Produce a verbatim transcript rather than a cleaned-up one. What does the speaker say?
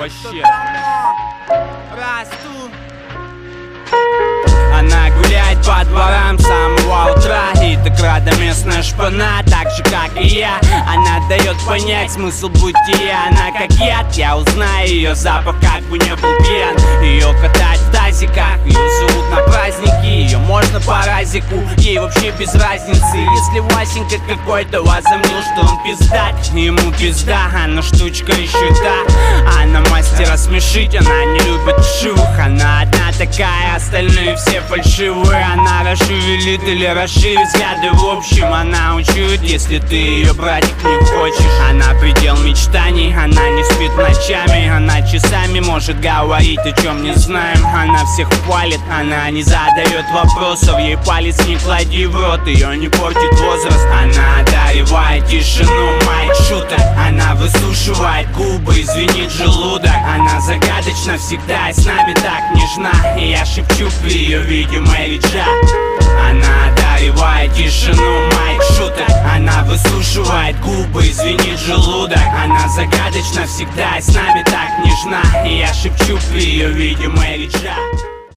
вообще. Она гуляет по дворам с самого утра, и так рада местная шпана, так же как и я. Она дает понять смысл бытия. Она как яд, я узнаю ее запах, как бы не был пьян. Ее катать в тазиках, ее зовут на праздники, ее можно по разику, ей вообще без разницы. Если Васенька какой-то возомнил, что он пиздат, ему пизда, она штучка еще та. Она мастер рассмешить, она не любит шух. Она одна такая, остальные все фальшивые. Она расшевелит или расширит взгляды. В общем, она учует, если ты ее братик не хочешь. Она предел мечтаний, она не спит ночами. Она часами может говорить, о чем не знаем. Она всех хвалит, она не задает вопросов. Ей палец не клади в рот, ее не портит возраст. Она одаривает тишину, майк-шутер. Она высушивает губы, извинит желудок. Она загадочна всегда и с нами так нежна. И я шепчу при ее виде Мэри Джа. Она одаривает тишину, майк-шутер. Она высушивает губы, извинит желудок. Она загадочна всегда и с нами так нежна. И я шепчу при ее виде Мэри Джа.